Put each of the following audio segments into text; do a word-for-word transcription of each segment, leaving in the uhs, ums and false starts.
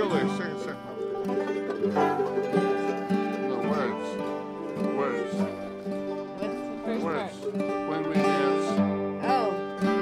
slowly. Sing it, sing it. The words. Words. What's the first Words. part? When we dance. Oh.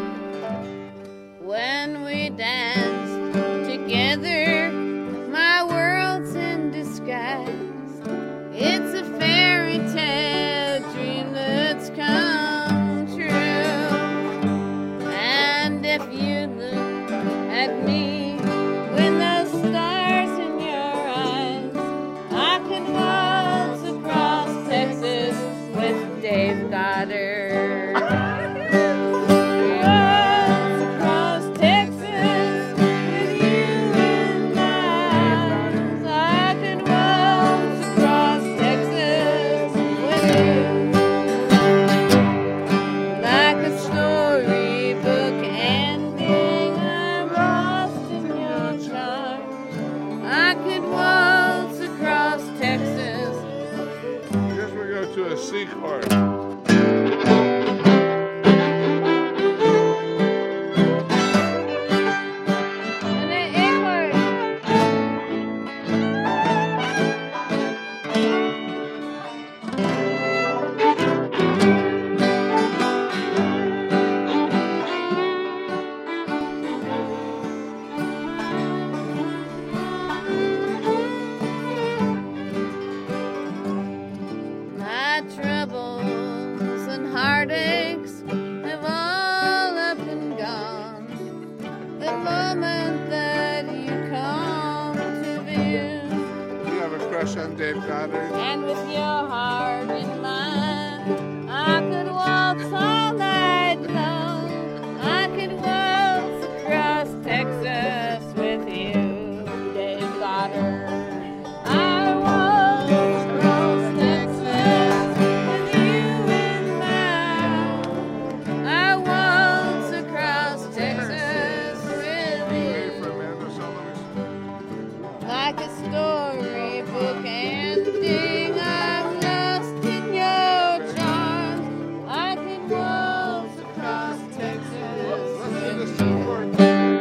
When we dance together, my world's in disguise. It's a fairy tale dream that's come true. And if you look at me with those stars in your eyes, I could waltz across Texas with Dave Goddard. Waltz across Texas with you in my arms. I could waltz across Texas with you. Like a storybook ending, I'm lost in your charms. I could waltz across Texas. Guess we go to a C chord. And an A chord. My troubles and heartaches have all up and gone the moment that you come to view. Do you have a crush on Dave Goddard? And with your heart in mine, I could waltz all night long. I could waltz across Texas with you, Dave Goddard. I waltz across Texas with you in my arms. I waltz across Texas with Ready you. for a minute or so? Like a storybook ending, I'm lost in your charms. I could waltz across Texas Let's do with this you. C chord.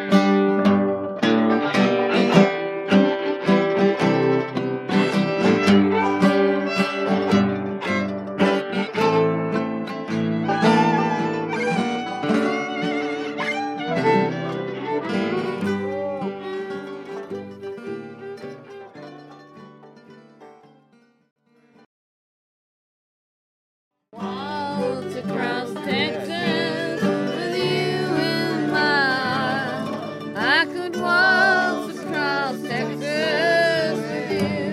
Waltz across Texas with you in my arms. I could waltz across Texas with you.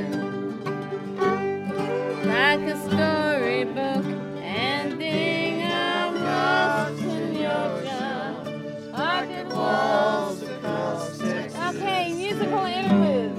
Like a storybook ending, I'm lost in your charms. I could waltz across Texas. Okay, musical interlude.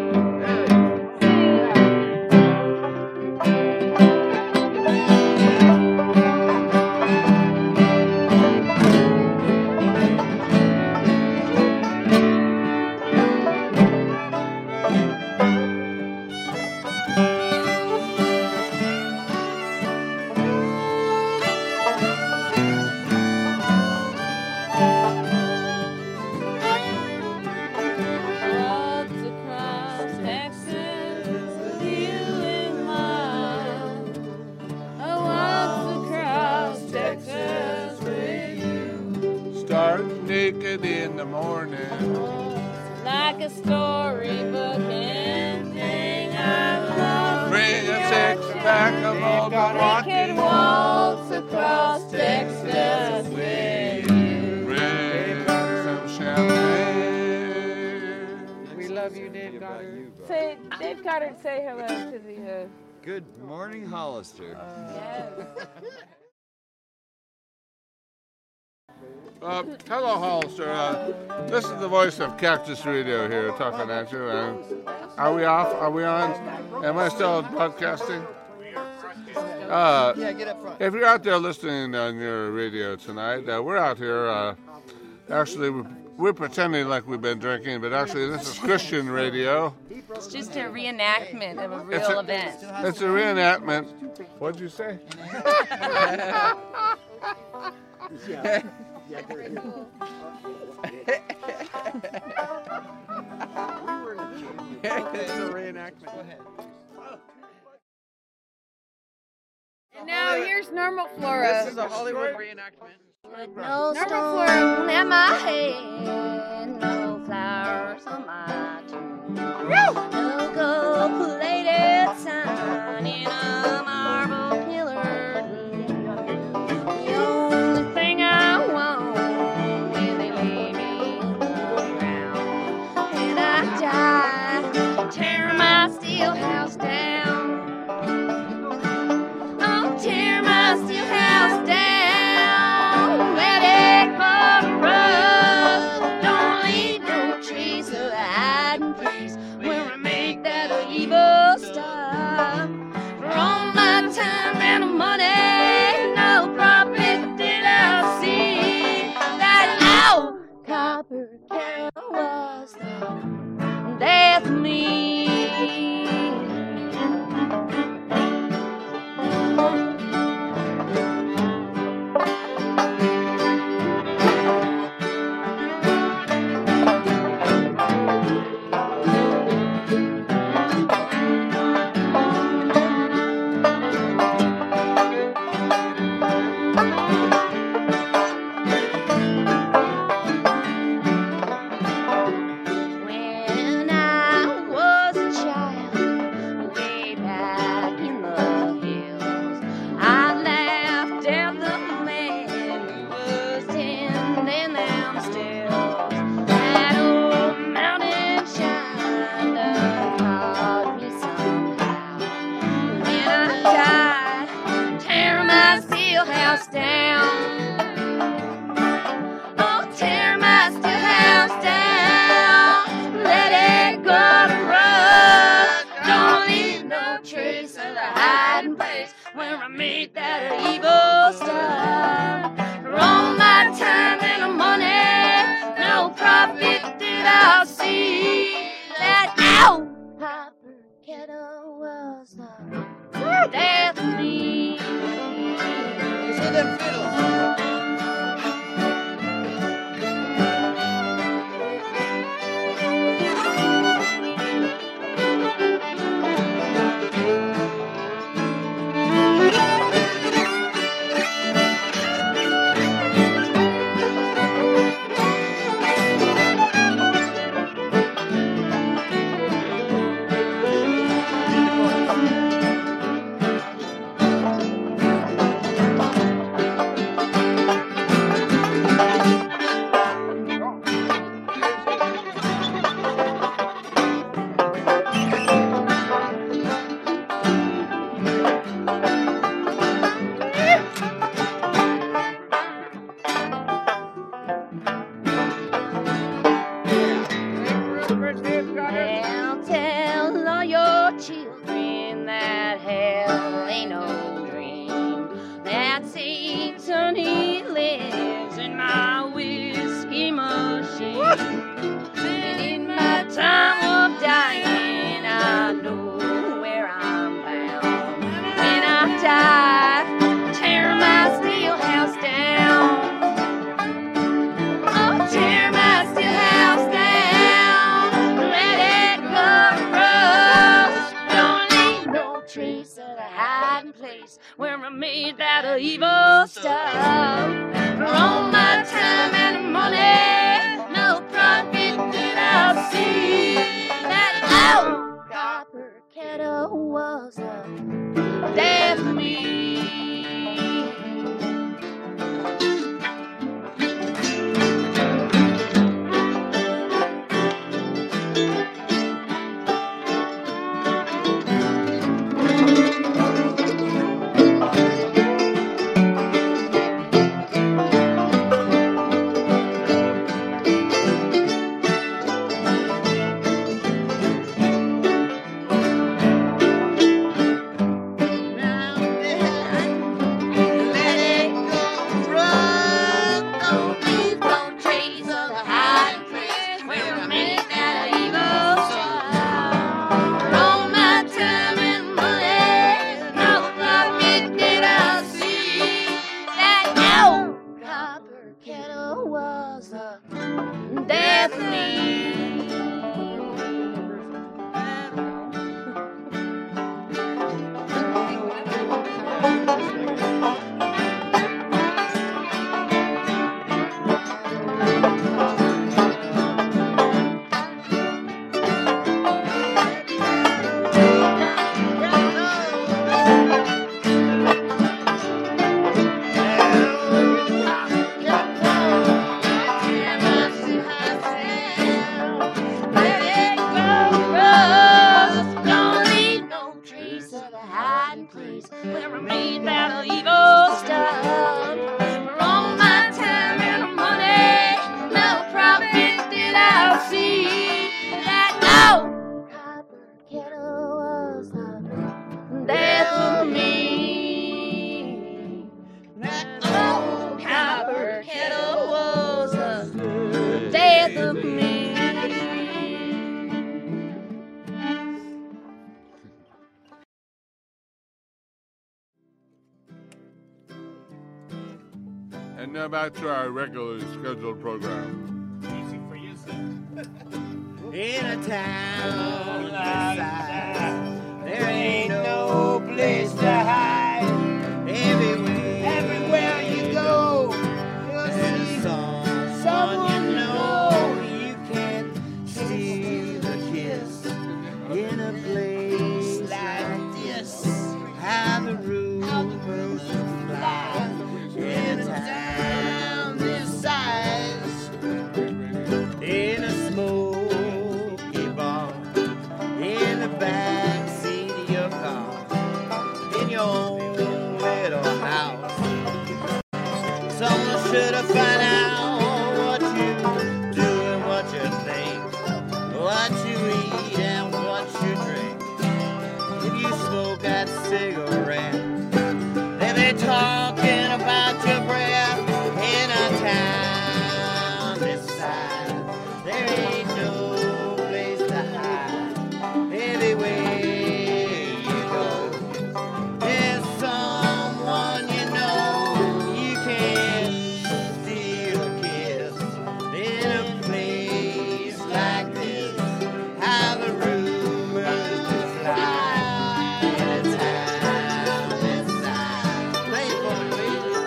Waltz across Texas with you in my arms. I waltz across Texas with you. Start naked in the morning. Like a storybook ending, I'm lost Bring in a your six pack of charms. old We could Milwaukee. waltz across Texas with you. Bring some champagne. We love you, Dave Goddard. Say, Dave Goddard, say hello to the. Uh, Good morning, Hollister. yes. Uh, hello, Hollister. Uh, this is the voice of Cactus Radio here talking at you. And are we off? Are we on? Am I still broadcasting? Uh, Yeah, get up front. if you're out there listening on your radio tonight, uh, we're out here. Uh, actually, we're, we're pretending like we've been drinking, but actually, this is Christian radio. It's just a reenactment of a real It's a- event. It's a reenactment. What'd you say? We were It's a reenactment. And now here's Normal Flora. This is a Hollywood reenactment. No Normal stone Flora. in my head, no flowers on my tomb, no gold-plated sign in a marble pillared room. The only thing I want when they lay me in the ground, when I die, tear my steel house down. Oh, tear my steel house down. Was the death of me. Where I made that evil stuff. For all my time and money, no profit did I see. That ow, Papa Kettle was the death of me. So them fiddles. Well, tell all your children that hell ain't no dream, that Satan, he lives in my whiskey machine. And in my time of dying, I know where I'm bound. When I die, tear my steel house down. Oh, tear my steel house down. Trace of a hiding place where I made that evil stuff. For all my time and money, no profit did I see. That old copper kettle was the death of me. Was the death of me. of me. And now back to our regularly scheduled program. In a town like that, there ain't no place to hide. Everywhere, everywhere you go, you'll see some, someone you know. You can't steal a kiss in a place like this. How the rumors fly in a town this size, in a smoke. In the back seat of your car, in your own little house, someone should have found out what you do and what you think, what you eat and what you drink. If you smoke that cigarette, they be talking about your breath. In a town this size, there ain't no place to hide. Everywhere you go, there's someone you know. You can't steal a kiss in a place like this. How the rumors fly in a town this size. Play it for me,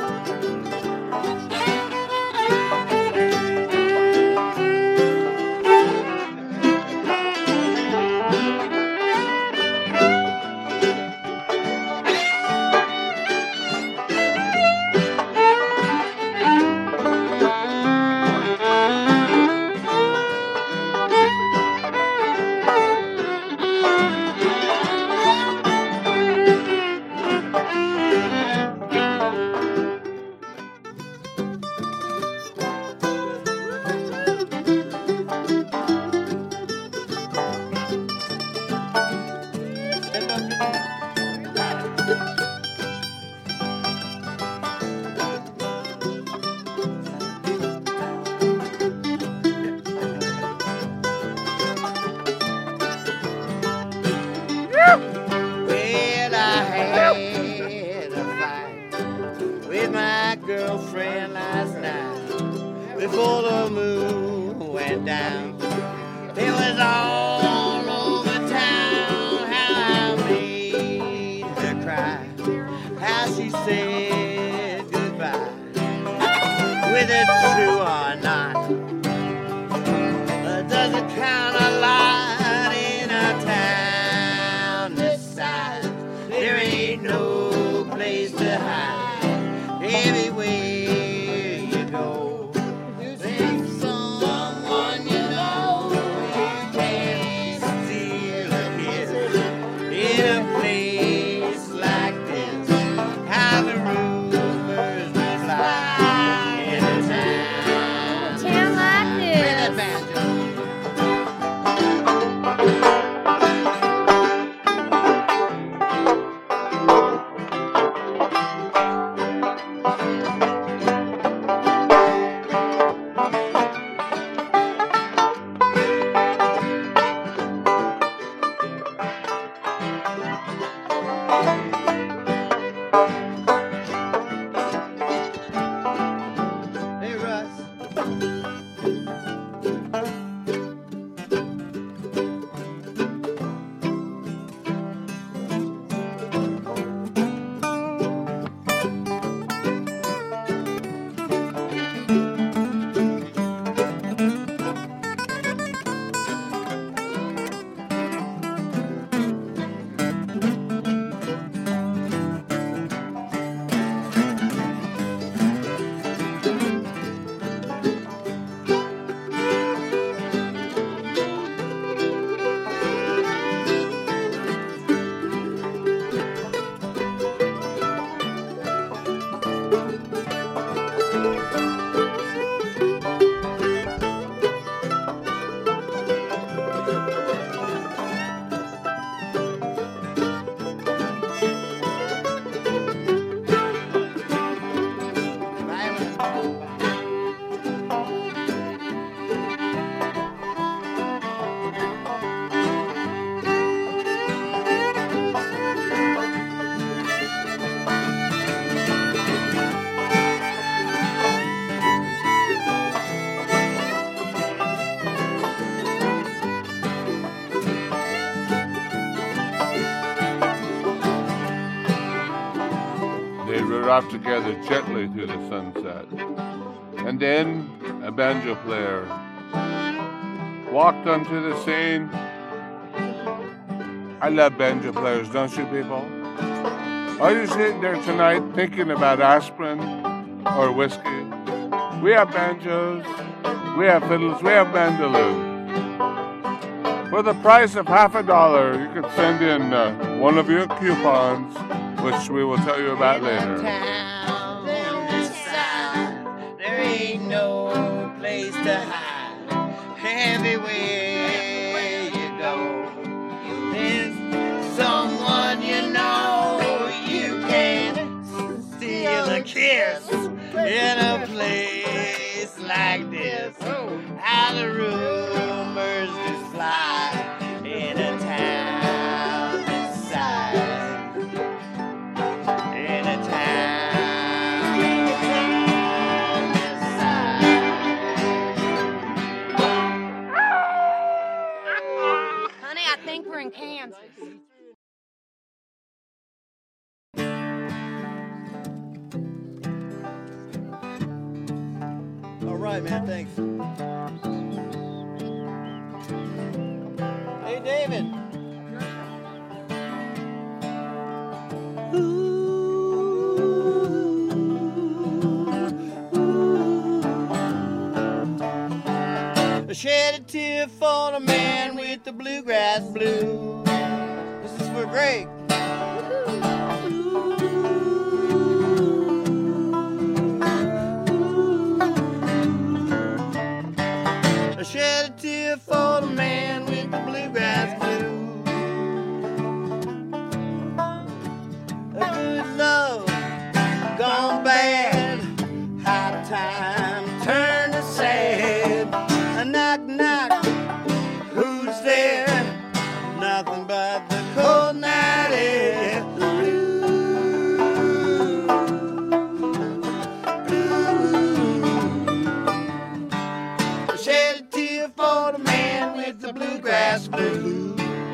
well, I had a fight with my girlfriend last night before the moon went down. It was all over town how I made her cry, how she said goodbye. Whether it's true or not, it doesn't count a lot in a town this size. There ain't no place to hide. Everywhere you go, there's someone you know. You can't steal a kiss in a place like this. How the rumors fly in a town. Town like Play that this. banjo. Hey, Russ. off together gently through the sunset. And then a banjo player walked onto the scene. I love banjo players, don't you people? Are you sitting there tonight thinking about aspirin or whiskey? We have banjos, we have fiddles, we have mandolins. For the price of half a dollar, you can send in uh, one of your coupons, which we will tell you about later. Town, this side, there ain't no place to hide. Everywhere you go, there's someone you know. You can steal a kiss in a place like this. How the rumors just fly in a town this size. In a town this size. Honey, I think we're in Kansas. All right, man, thanks. Hey, David. I shed a tear for the man with the bluegrass blues. This is for Greg. I shed a tear for the man with the bluegrass blues. A good love gone bad, high time turned to sad. A knock knock, who's there? Nothing but the cold night air. Shed a tear for the man with the bluegrass blues.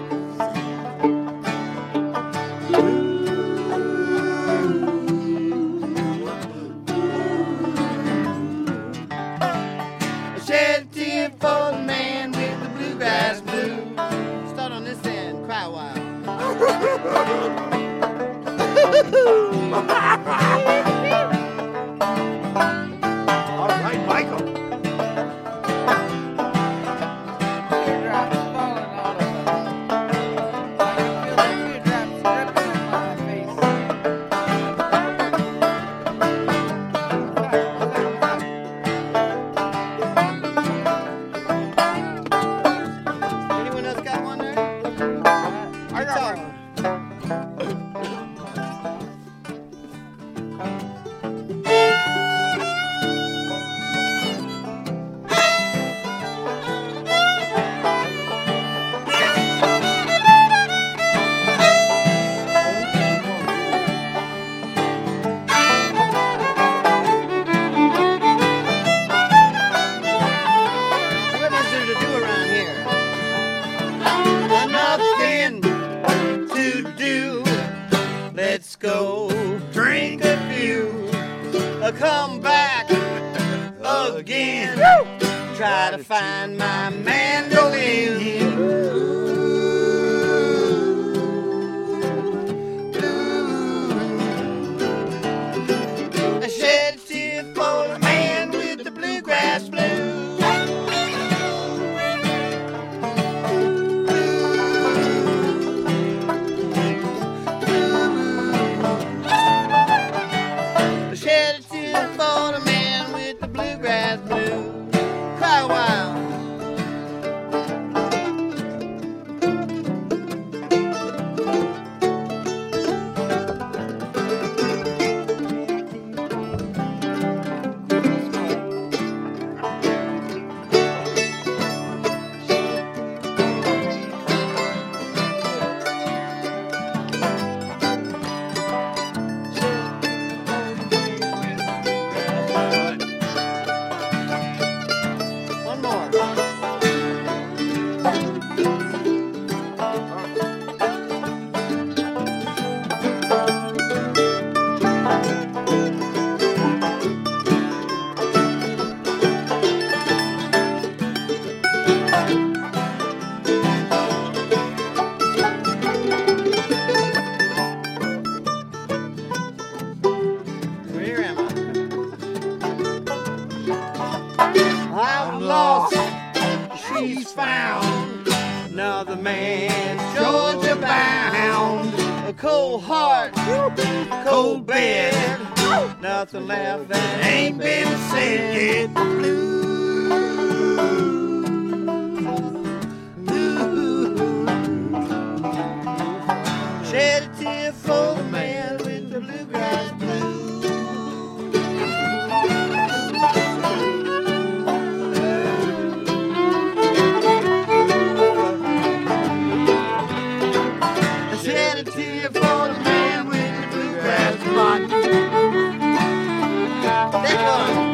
Shed a tear for the man with the bluegrass blues. Start on this end, cry a while. All right, Michael. Teardrops falling all over. I can feel the teardrops dripping on my face. Anyone else got one there? I got Guitar. one. What is there to do around here? Nothing to do. Let's go drink a few. Uh, Come back again. Try to find my mandolin. I shed a tear for the man with the bluegrass blues. I shed a tear for the man with the bluegrass blues. Cry a while. I'm lost, she's found. Another man, Georgia bound. A cold heart, cold bed. Nothing left that ain't been said yet. Blue. Shed a tear for the man with the bluegrass blues. Shed a tear for the man with the bluegrass blues. That's one.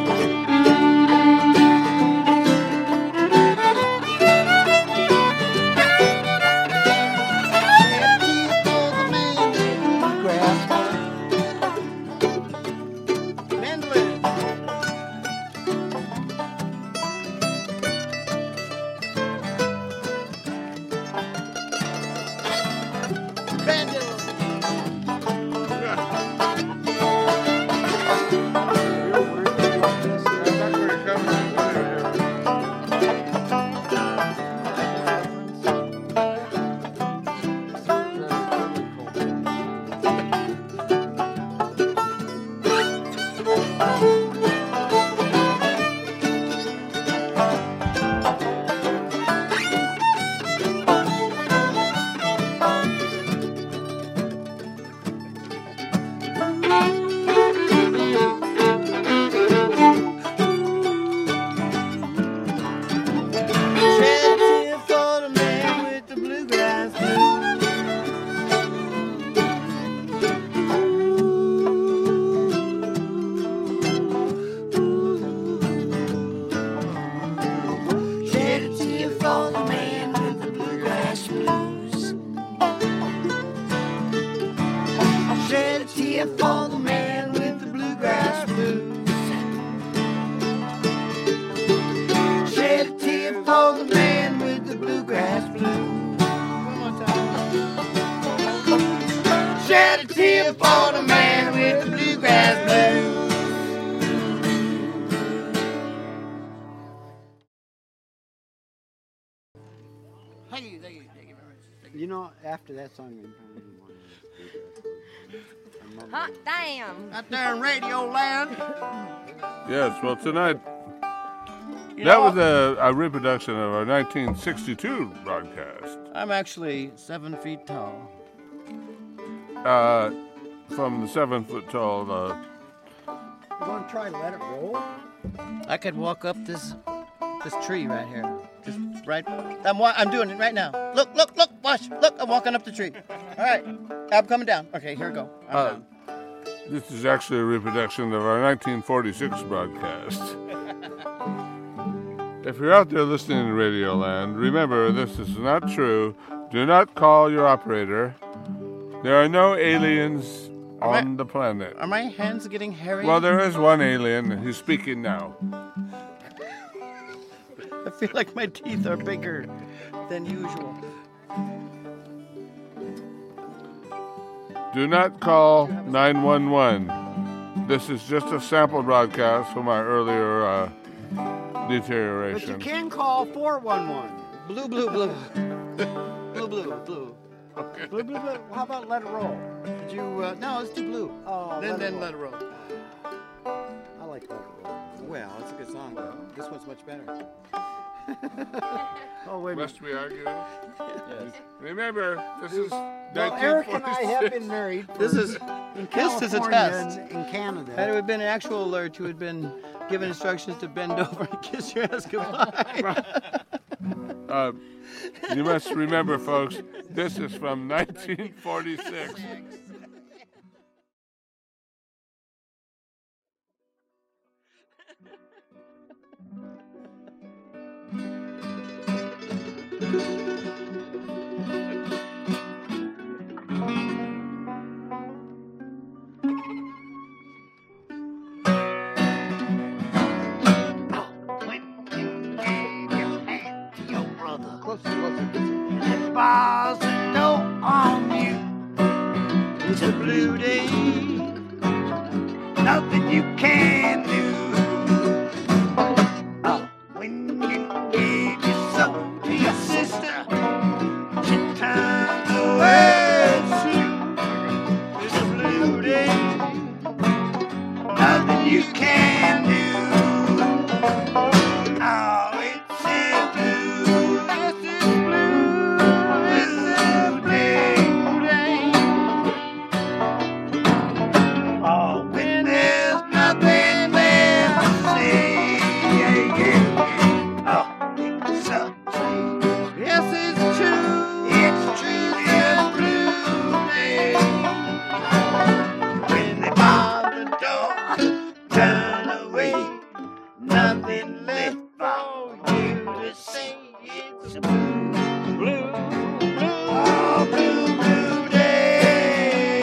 For the man with the bluegrass blues. Shed a tear for the man with the bluegrass blues. One more time. Shed a tear for the man with the bluegrass blues. Thank you, thank you, thank you very much. You know, after that song, we probably want to Hot damn. Out there in Radio Land. Yes, well, tonight, You that know, was a, a reproduction of our nineteen sixty-two broadcast. I'm actually seven feet tall. Uh, from the seven foot tall, uh, You want to try to let it roll? I could walk up this this tree right here. Just right. I'm wa- I'm doing it right now. Look, look, look, watch. Look, I'm walking up the tree. All right. I'm coming down. Okay, here we go. I'm Uh, down. this is actually a reproduction of our nineteen forty-six broadcast. If you're out there listening in Radio Land, remember this is not true. Do not call your operator. There are no aliens Are on my- the planet. Are my hands getting hairy? Well, there is one alien, and he's speaking now. I feel like my teeth are bigger than usual. Do not call nine one one. This is just a sample broadcast from our earlier uh, But you deterioration. can call four one one. Blue, blue, blue. Blue, blue, blue. Blue, blue, blue. How about let it roll? Did you, uh, no, it's too blue. Oh, Then, let then it let it roll. I like let it roll. Well, it's a good song, though. This one's much better. Oh, wait a minute. Must we argue? Yes. Remember, this is Well, Eric and I have been married for, This is, in this is a California test. and in Canada. Had it have been an actual alert, you had been given instructions to bend over and kiss your ass goodbye. Uh, you must remember, folks, this is from nineteen forty-six. Bars and no on you. It's a blue day. Nothing you can do. yeah, yeah. Oh, it's so true. Yes, it's true. It's true. It's blue day. When they bar the door, turn away. Nothing left for you to say. It's a blue, blue, blue, oh, blue, blue day.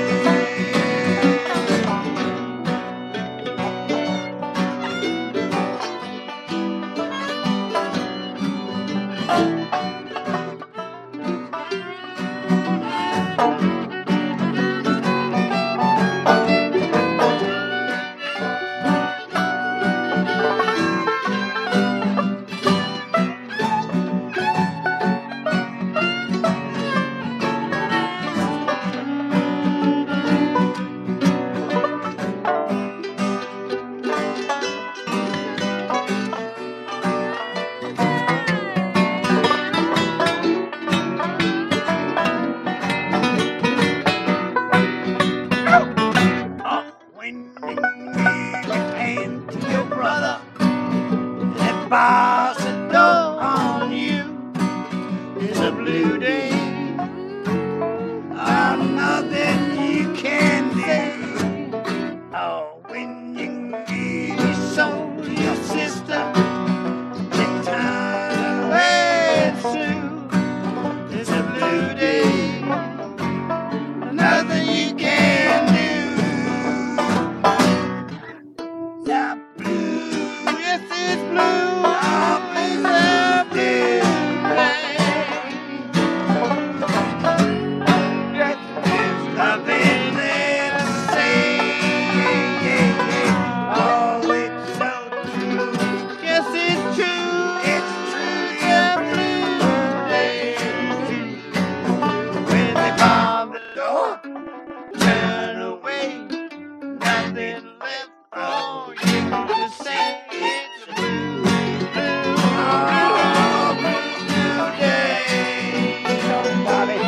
When you give your hand to your brother, that bars the door on you. It's a blue day. Oh, nothing you can do. Oh, when you give your soul to your sister, you turn away too. It's a blue day. Nothing you can do. Yeah, blue, yes it's blue, oh, it's a blue day. Yes, there's nothing there to say, yeah, yeah, yeah. Oh, it's so true, yes it's true, it's true, yeah, blue day. When they bar the door, turn away, nothing left for you to say. It's a blue, blue, oh, blue day. Bobby.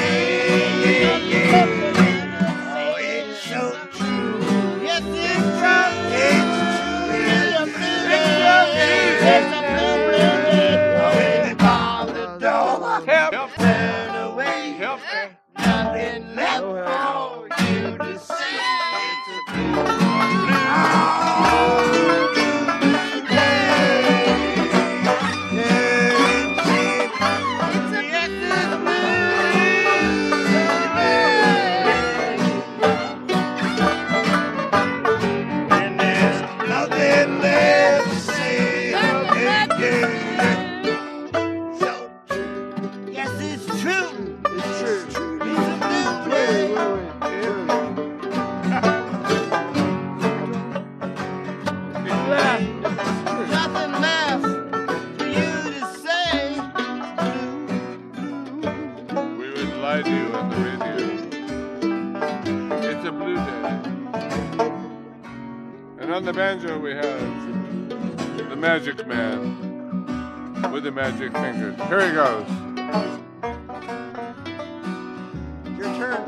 Yes, it's true. a blue day. And on the banjo we have the Magic Man with the magic fingers. Here he goes. Your turn.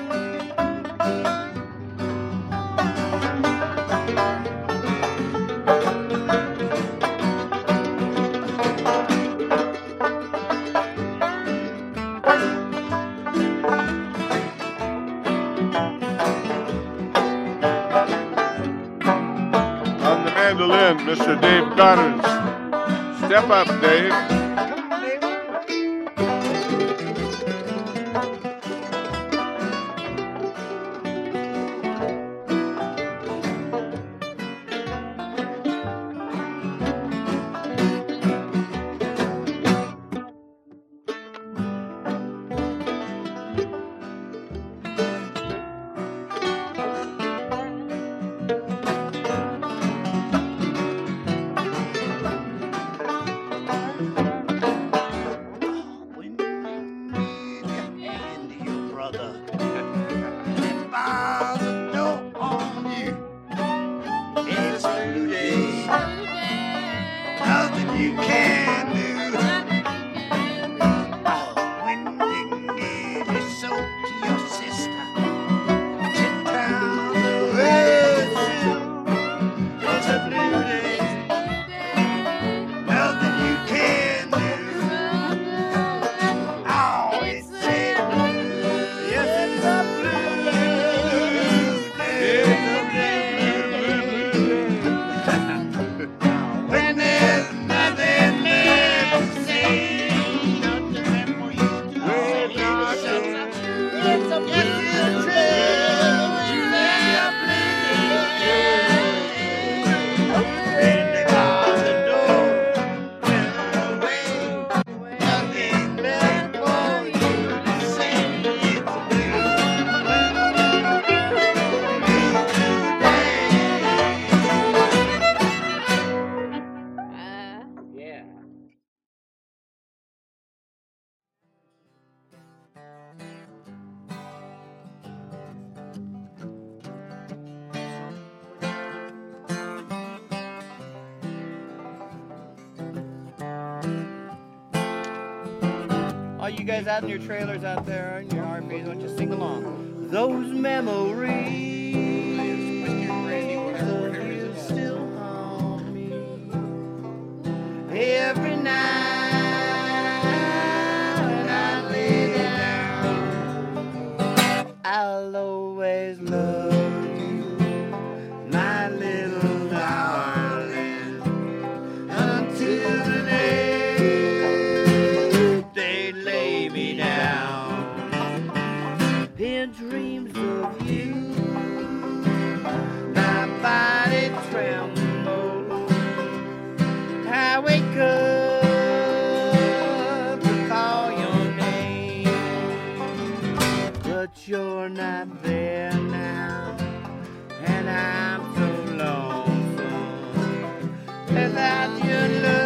On the mandolin, Mister Dave Goddard. Step up, Dave. All you guys out in your trailers out there and your R Vs, why don't you sing along? Those memories will still haunt me every night when I lay down. I'll always love you, my little darling, until the day in dreams of you, my body trembles. I wake up to call your name, but you're not there now, and I'm so lonesome. Without your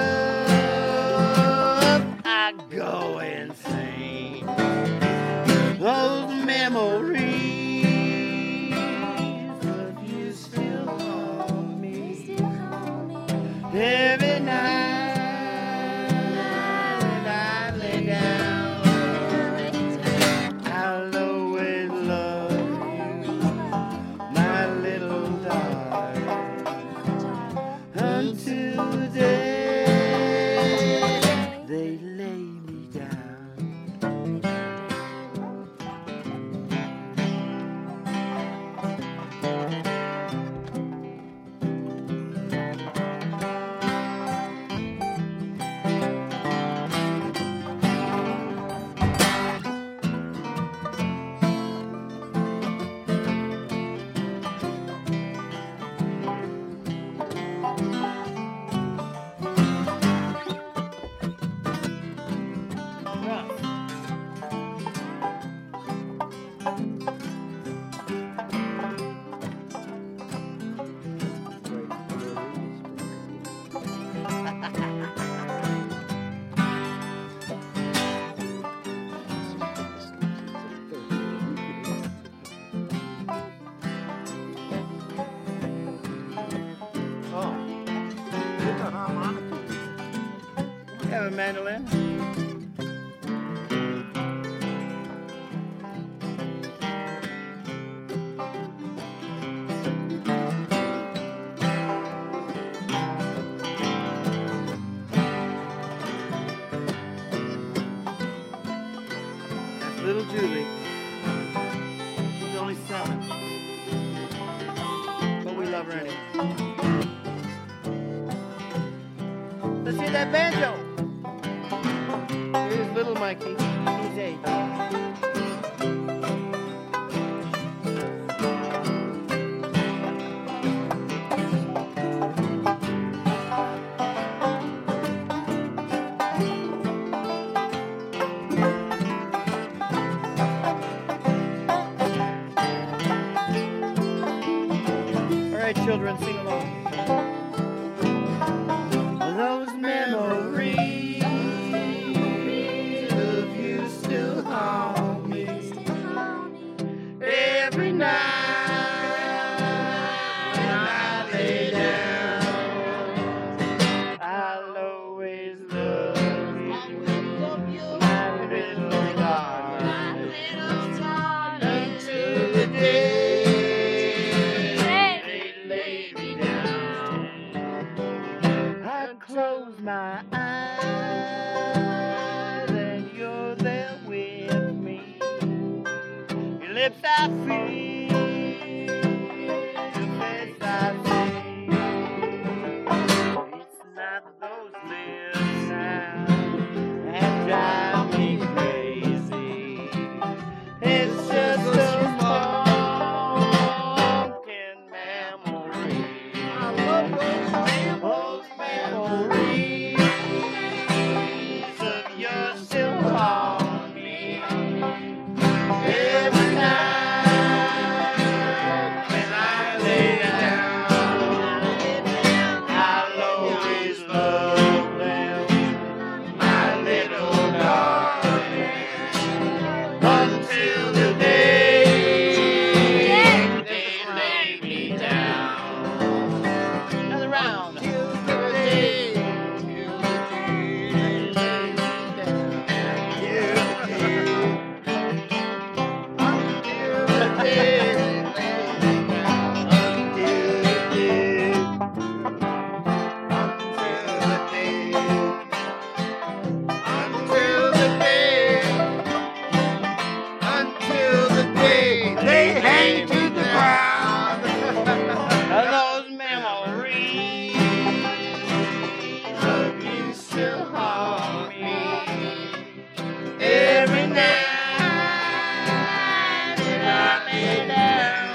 love, I go insane. Those memories of you still haunt me every night when I lay down. I'll always love you, my little darling, until a mandolin. That's little Julie. She's only seven. But we love her anyway. Let's hear that banjo. Here's little Mikey. He's eight. All right, children, sing along. Those memories of you still haunt me every night when I lay down. I'll always love you, my little darling, until the day they lay me down. I close my eyes and you're there with me. Your lips I feel, your face I see. It's not those lips now that drive me crazy. It's just a broken memory. I love those memories. Memories of your still haunt me every night when I lay down. I'll always love them, my little darling, until the day they lay me down. Another round. Till the day, till the day they lay me down. Till the day, until the day they lay me down. Until the day, until the day, until the day, until the day they hang to the ground. Those memories of you still haunt me every night when I lay down.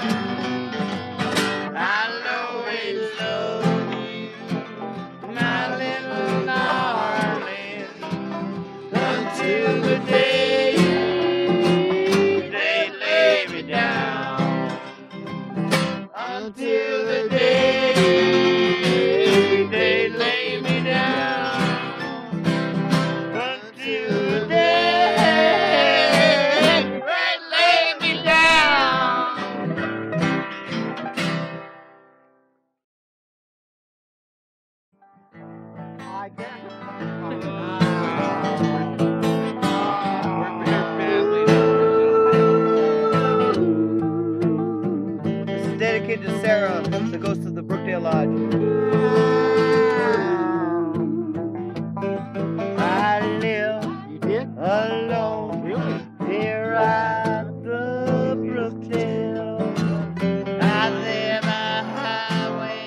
I'll always love you, my little darling, until the day they lay me down. Until the day they lay me down. Until the day they lay me down. I guess. This is dedicated to Sarah, the ghost of the Brookdale Lodge. I live alone here at the Brookdale. I live on Highway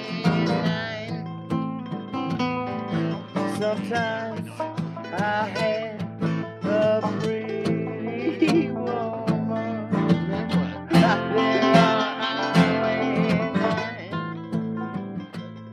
nine. Sometimes I had a pretty woman out there on Highway nine.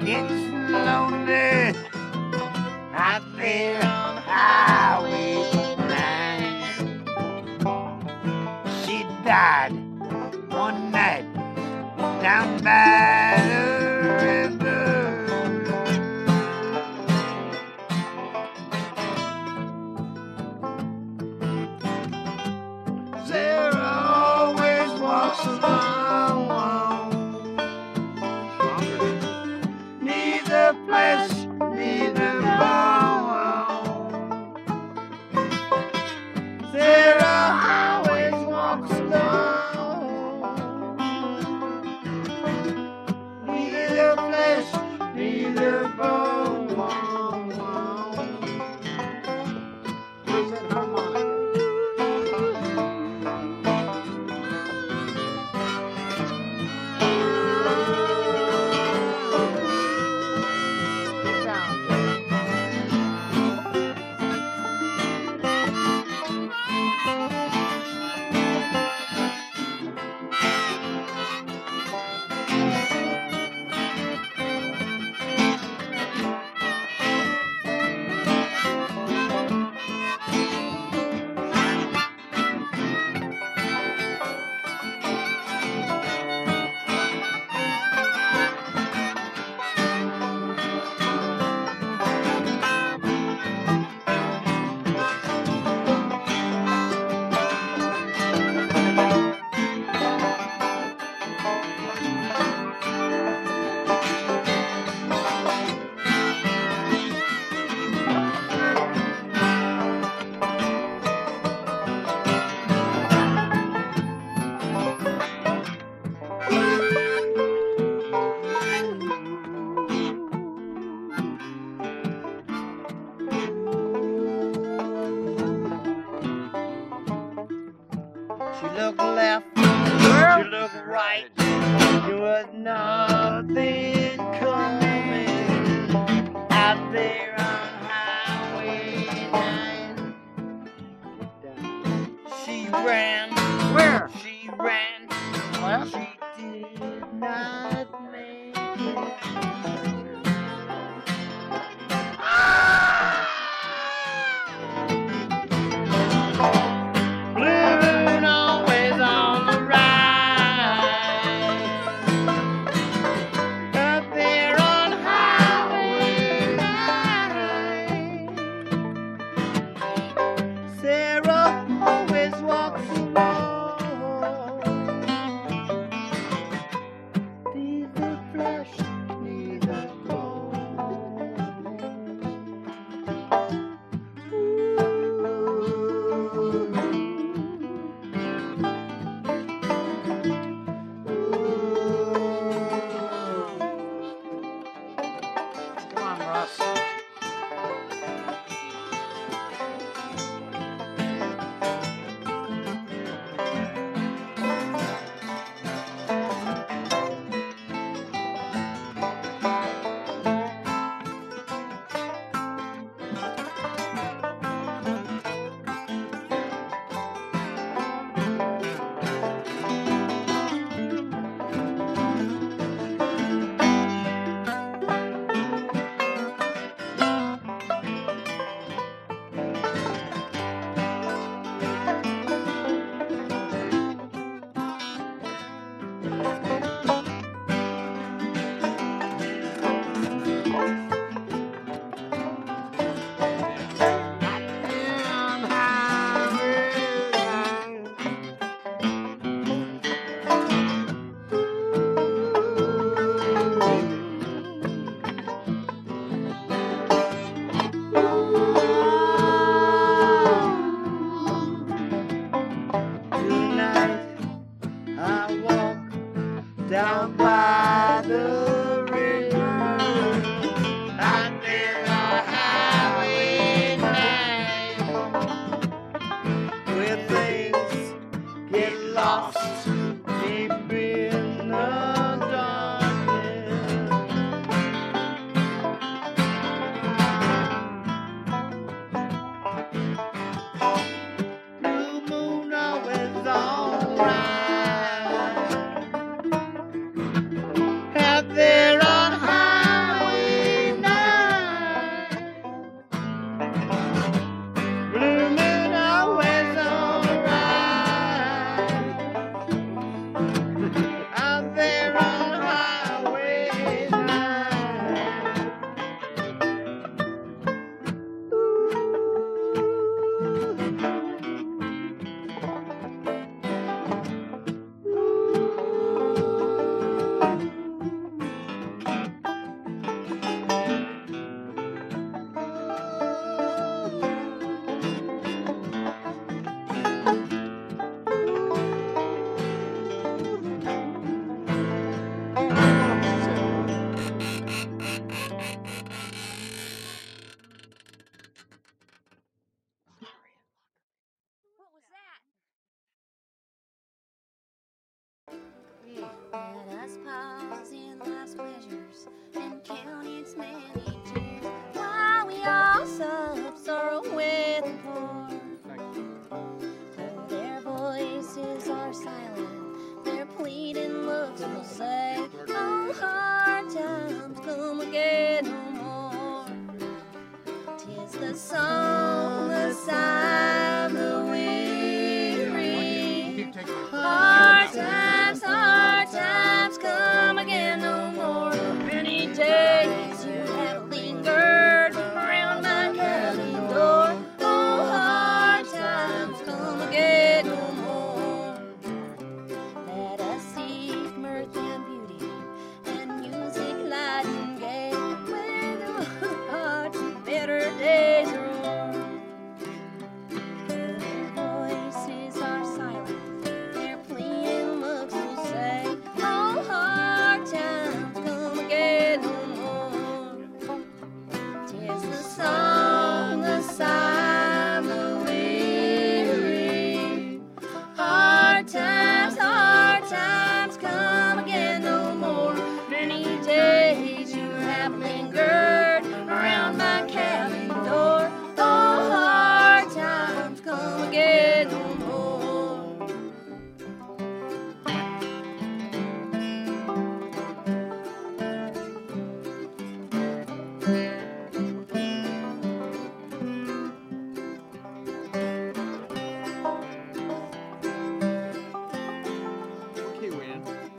It's lonely out there on Highway nine. She died one night down by the river. Sarah always walks alone, neither flesh, neither bone. Sarah always walks alone, neither flesh, neither bone. Where's that harmonica? Get down. She looked left, she looked right. There was nothing coming out there on Highway nine. She ran, Where? she ran, she did not make it. Balloon always on the rise, up there on Highway nine. Sarah always walks alone, neither flesh, neither bone. Come on, Russ. many tears while we all sob sorrow with and poor. Though their voices are silent, their pleading looks will say, oh, hard times come again no more. Tis the song, the sigh of the weary. Hard times, hard times come again no more. Many days you have lingered around my cabin door. Oh, hard times come again no more. Let us seek mirth and beauty and music light and gay, where the hearts of better days roar. Their voices are silent, their pleading looks will say, oh, hard times come again no more. Tis the song, the sigh of the weary. Hard times, hard times come again no more. Many days you have lingered around my cabin door. Oh, hard times come again no more. Okay, Wayne.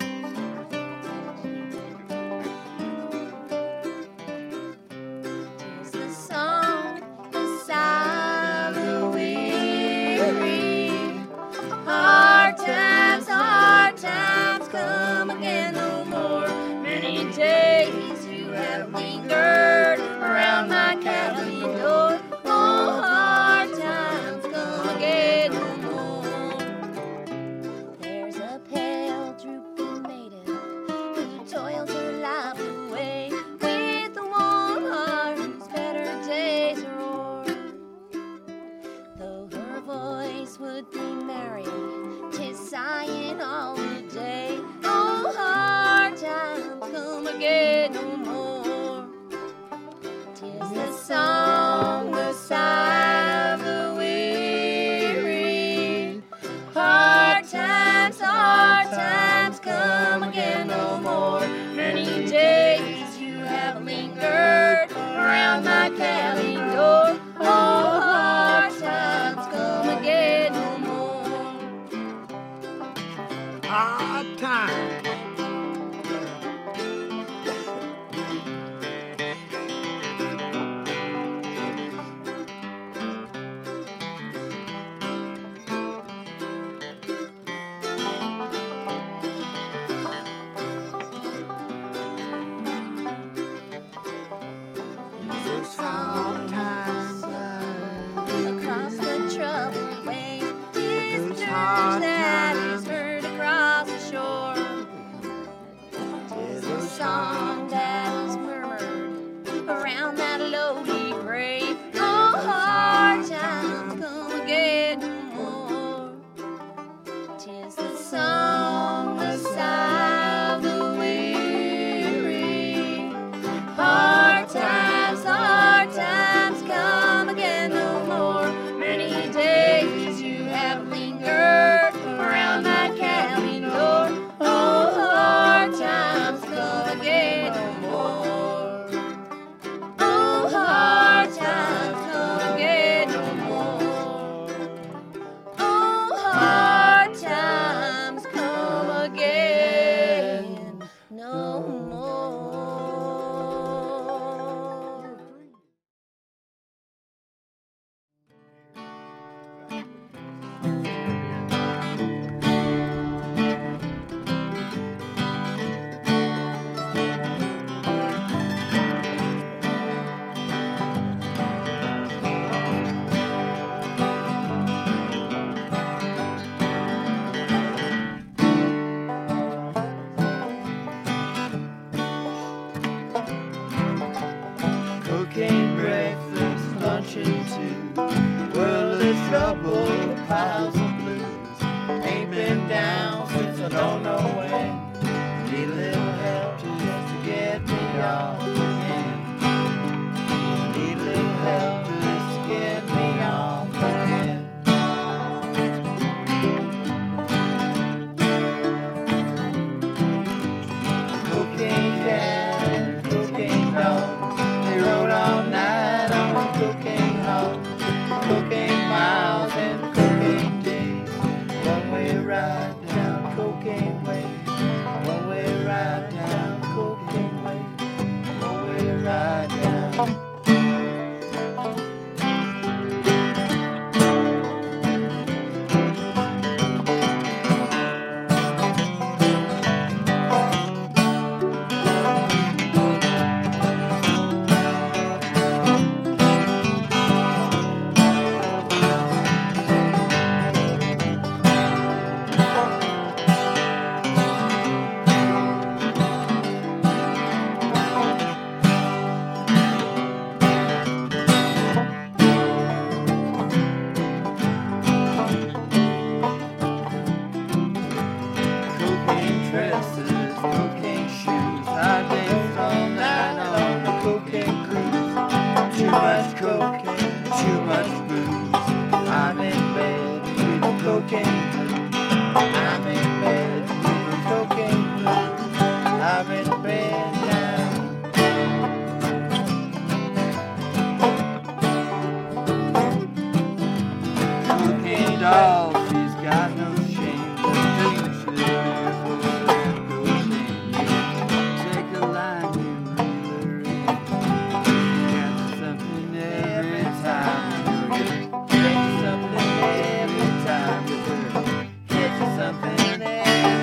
Tis the song, the sigh of the weary. Hard times, hard times come again no more. Many days you have lingered around my cabin door. Oh, hard times come again no more. There's a pale, drooping maiden who toils her life away with a warm heart whose better days are o'er. Though her voice would be merry, 'tis sighing all the day. Oh, hard times come again no more. Tis the song, the sigh of the weary. Hard times, hard times come again no more. Many days you have lingered around my cabin door. Oh, hard times come again no more. Hard time. Those hard times across the troubled way, tis the dirge that is heard across the shore. Tis the song that is murmured around that lowly grave. Oh, hard times come again no more. Tis the song, the sigh of the weary. Hard times, hard times come again no more. Many days you have lingered around my cabin door. Oh, hard times come again no more. Oh, hard times come again no more. Oh, hard times come again no more. Cocaine, breakfast, lunch and two. World of trouble, piles of blues. Ain't been down since I don't know when. Need a little help just to get me off again. cocaine miles and cocaine days. One way ride down cocaine way. One way ride down cocaine way. One way ride down. Cocaine dresses, cocaine shoes. I danced all night on the cocaine cruise. Too much cocaine, too much booze. I'm in bed with the cocaine blues. I'm in bed with the cocaine blues. I'm in bed now. Cocaine doll, she's got no shame. The things she lives for that cocaine. Take a line, you reel her in. Got something every time with her. Get something every time with her. Get something every.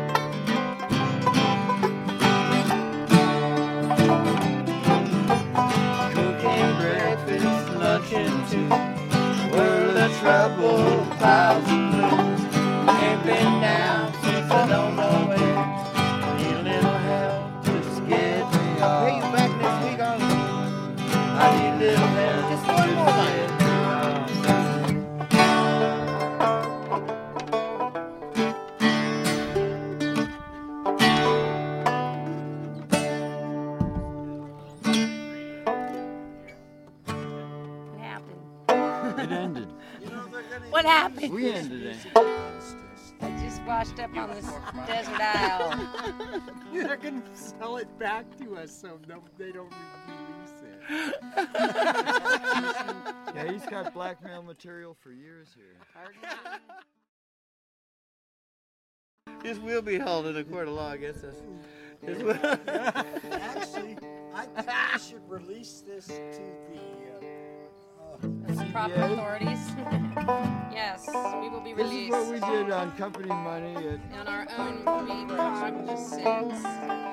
Cocaine breakfast, lunch and two. World of trouble, piles of blues. Ain't been down since I don't know where. Need a little help, just get me off. Hey, you back next week on? I need a little help, just one more night. What happened? It ended. What happened? We ended it. I just washed up on this desert isle. They're gonna sell it back to us, so no, they don't release it. Yeah, he's got blackmail material for years here. This will be held in a court of law against us. This will. Actually, I think we should release this to the. Uh, uh, Proper authorities. Yes, we will be This is released what we did on company money. At, on our own recognizance.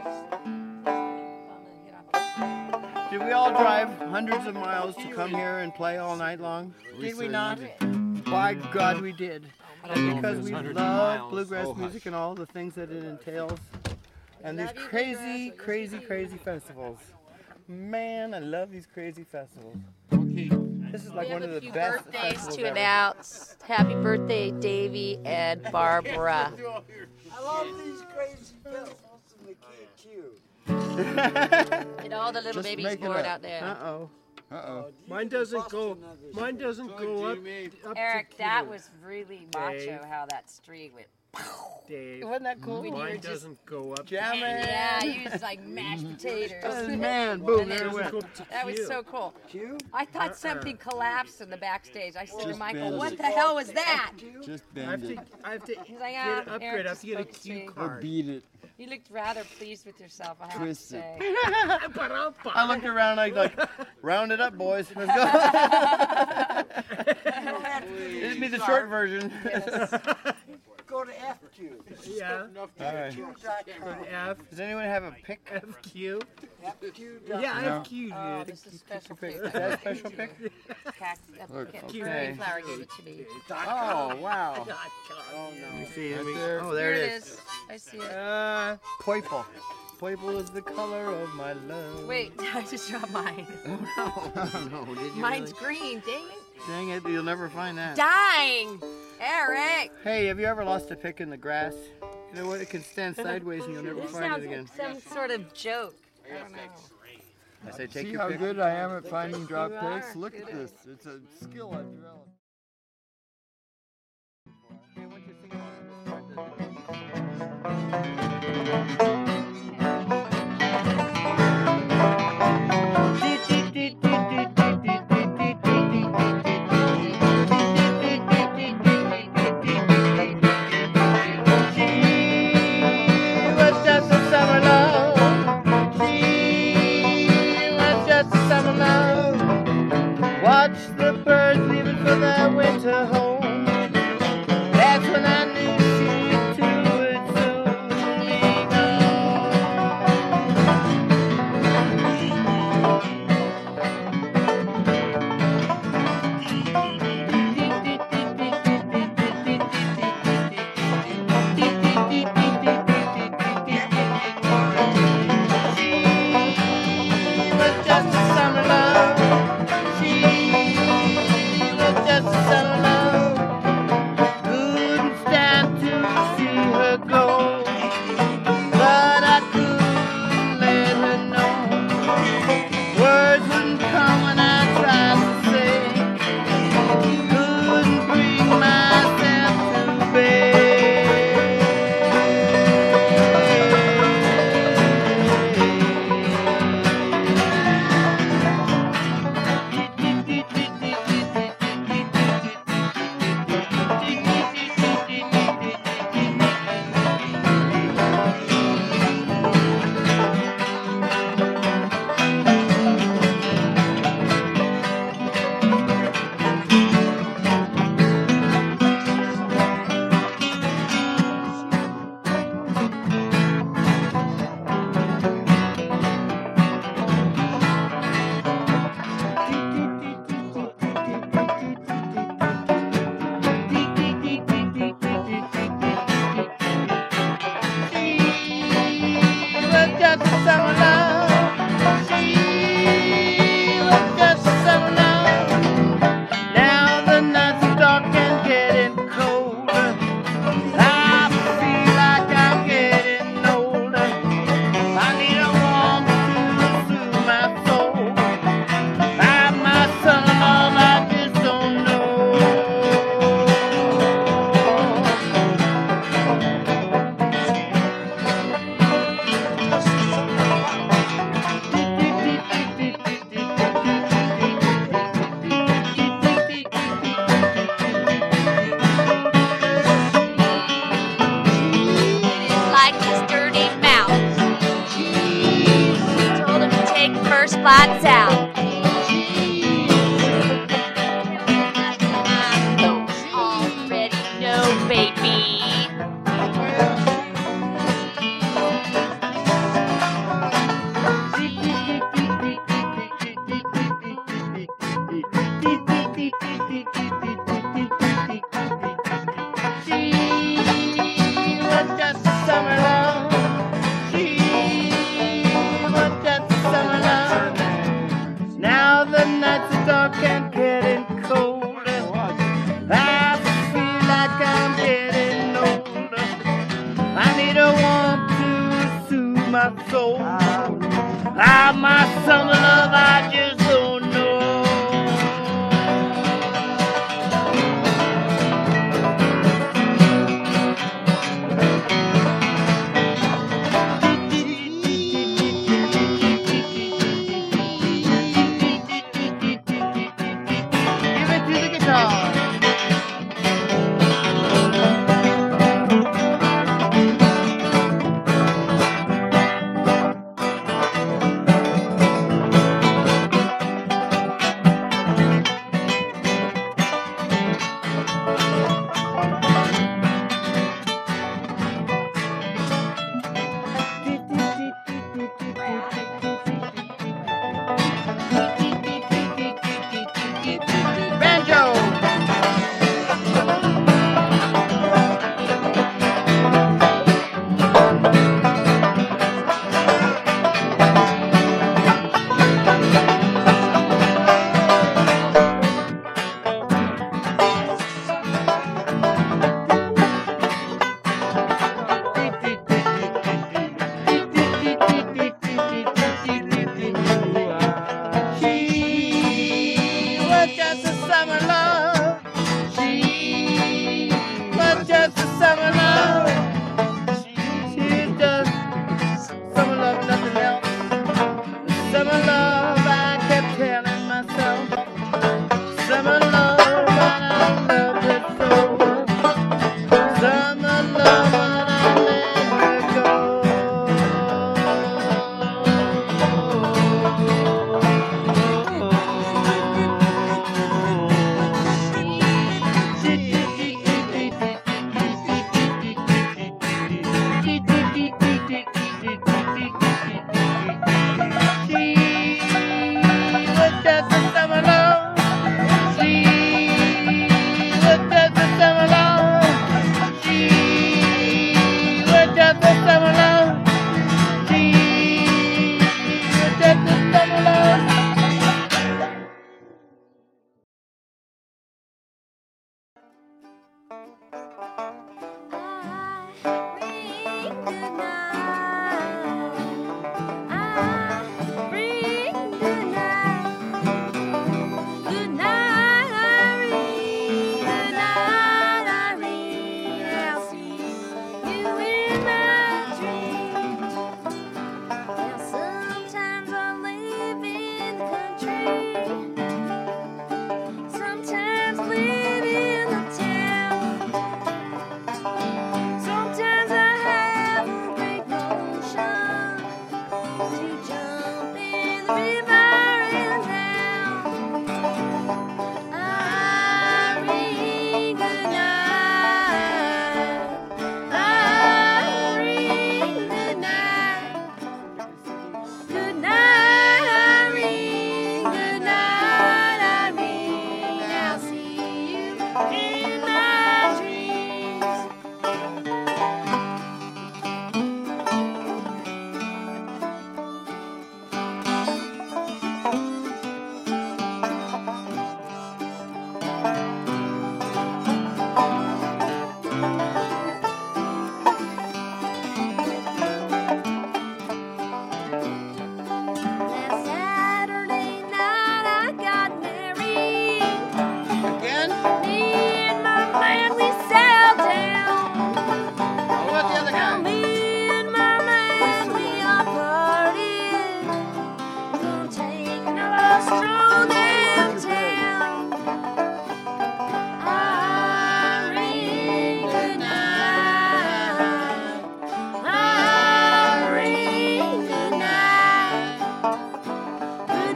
did we all drive hundreds of miles to come here and play all night long? Did we not? By God, we did. Because we love bluegrass music and all the things that it entails. And these crazy, crazy, crazy festivals. Man, I love these crazy festivals. This is like We one have of a the few best birthdays festivals to ever. announce. Happy birthday, Davy and Barbara. I love these crazy festivals in the Q. And all the little Just babies make it born up. out there. Uh-oh. Uh-oh. Mine doesn't go. Mine doesn't go up. up Eric, to that Q. was really macho how that string went. Dave. Wasn't that cool? When you were Mine just doesn't go up. Jamming. yeah, you was like mashed potatoes. Man, boom, And there then- it went. Go up to That was Q. so cool. Q? I thought something collapsed in the backstage. I said to Just Michael, bend "What it. the hell was that?" Just I have bend to. it. I have to He's like, get "Ah, an upgrade. Eric I have to get a just Q spoke Or card. beat it. You looked rather pleased with yourself, I have Twist to it. say. I looked around like, like, round it up, boys. Let's go. This would be the short version. Go to F Q. Yeah. All right. Go to F. Does anyone have a pick? F Q. F Q. Yeah, I have Q, Oh, dude. this is a special Pick. pick. Is that a special pick? Cact- uh, Look, ca- okay. Flower gave it to me. Oh, wow. Oh no. See, Right we- there. Oh, there Here it is. I see it. Uh, Purple. Purple is the color of my love. Wait, I just dropped mine. Oh, no. no, did you Mine's really? green, dang it. Dang it, you'll never find that. Dying! Eric! Hey, have you ever lost a pick in the grass? You know what? It can stand sideways and you'll never This find it sounds again. like some sort of joke. I don't know. I say take See your how pick. good I am at finding drop You picks? are. Look at Good. this. It's a skill I've developed. Okay, once you sing along, just start to- lights out. Already know, baby. Now the nights are dark and getting colder. I feel like I'm getting older. I need a warmth to soothe my soul. Ah, my summer love, I just don't know. Give it to the guitar.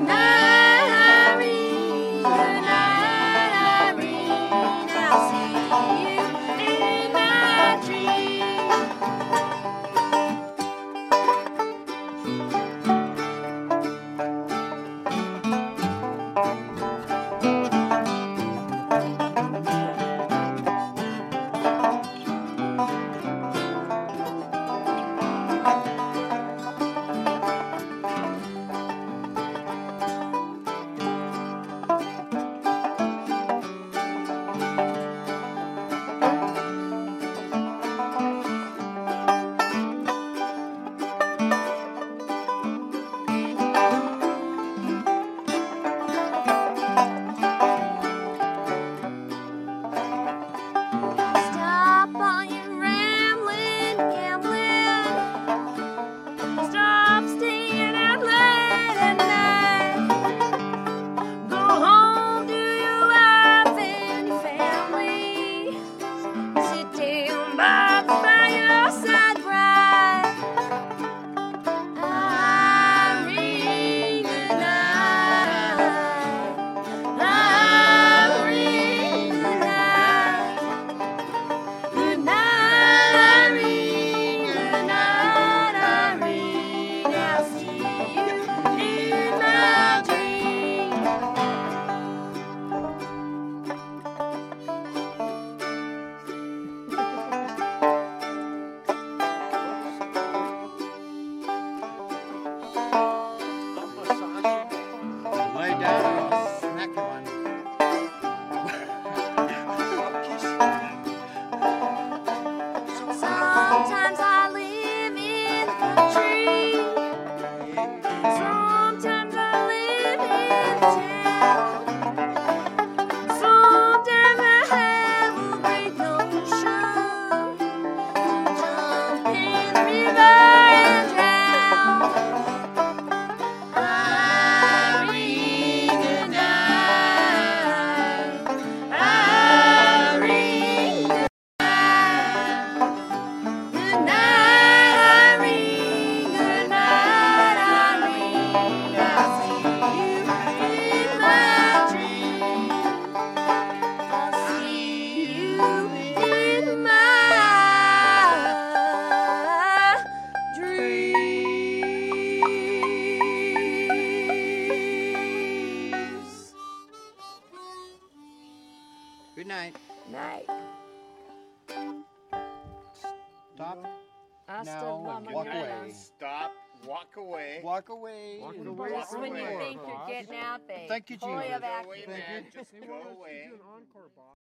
Good night. Night. Stop. Hasta Now la and walk mañana. away. Stop. Walk away. Walk away. Walk and away. walk Just when you away. think you're getting out, they Thank you, pull Jesus. you back. Go away, man. Just go away. Encore box.